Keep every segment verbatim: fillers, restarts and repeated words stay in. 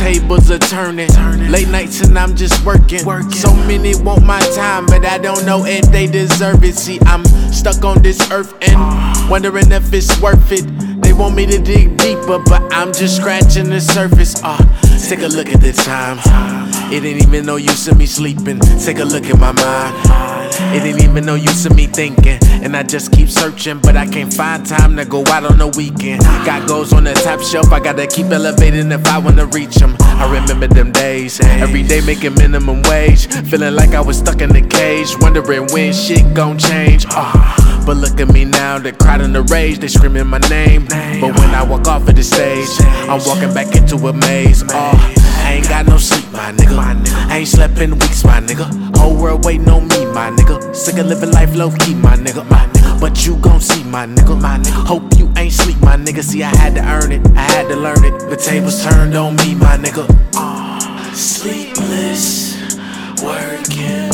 Tables are turning, late nights and I'm just working. So many want my time, but I don't know if they deserve it. See, I'm stuck on this earth and wondering if it's worth it. They want me to dig deeper, but I'm just scratching the surface. Uh, take a look at the time. It ain't even no use of me sleeping. Take a look at my mind. It ain't even no use of me thinking. And I just keep searching, but I can't find time to go out on the weekend. Got goals on the top shelf, I gotta keep elevating if I wanna reach them. I remember them days, every day making minimum wage. Feeling like I was stuck in the cage, wondering when shit gon' change. Uh, but look at me now, the crowd in the rage, they screaming my name. But when I walk off of the stage, I'm walking back into a maze. Uh, I ain't got no sleep, my nigga. I ain't slept in weeks, my nigga. Whole world waiting on me, my nigga. Sick of living life low key, my nigga. My nigga. But you gon' see, my nigga. My nigga. Hope you ain't sleep, my nigga. See, I had to earn it, I had to learn it. The tables turned on me, my nigga. Uh, sleepless, working,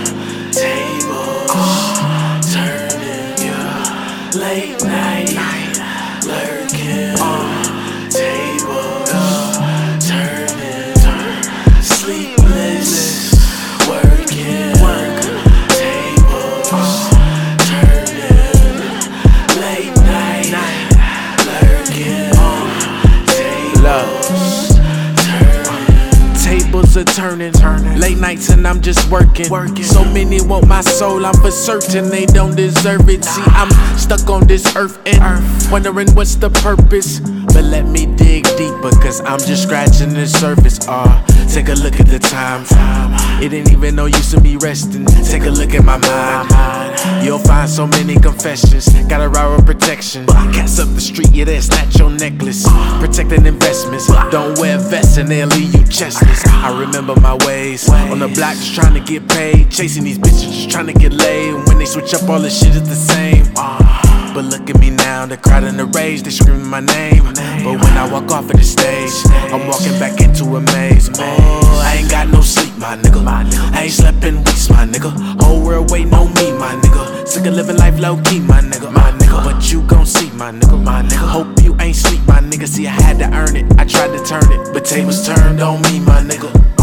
tables uh, turning, yeah. Late night, lurking, uh, tables uh, turning, turn. Sleepless, working, work, tables uh, turning. Late night, lurking, uh, tables turning. Tables are turning, turning. Late nights and I'm just working. working. So many want my soul, I'm for certain they don't deserve it. See, I'm stuck on this earth and earth, wondering what's the purpose. But let me dig deeper, cause I'm just scratching the surface. Uh, take a look at the time. It ain't even no use of me resting. Take a look at my mind. You'll find so many confessions. Got a route of protection. Cats up the street, yeah, they'll snatch your necklace. Protecting investments. Don't wear vests and they'll leave you chestless. I remember my ways. On the block just trying to get paid. Chasing these bitches just trying to get laid. When they switch up, all the shit is the same. But look at me now, the crowd in the rage, they screaming my name. But when I walk off of the stage, I'm walking back into a maze. Oh, I ain't got no sleep, my nigga. I ain't slept in weeks, my nigga. Whole world waiting on me, my nigga. Sick of living life low key, my nigga. My nigga, but you gon' see, my nigga. My nigga, hope you ain't sleep, my nigga. See, I had to earn it, I tried to turn it, but tables turned on me, my nigga.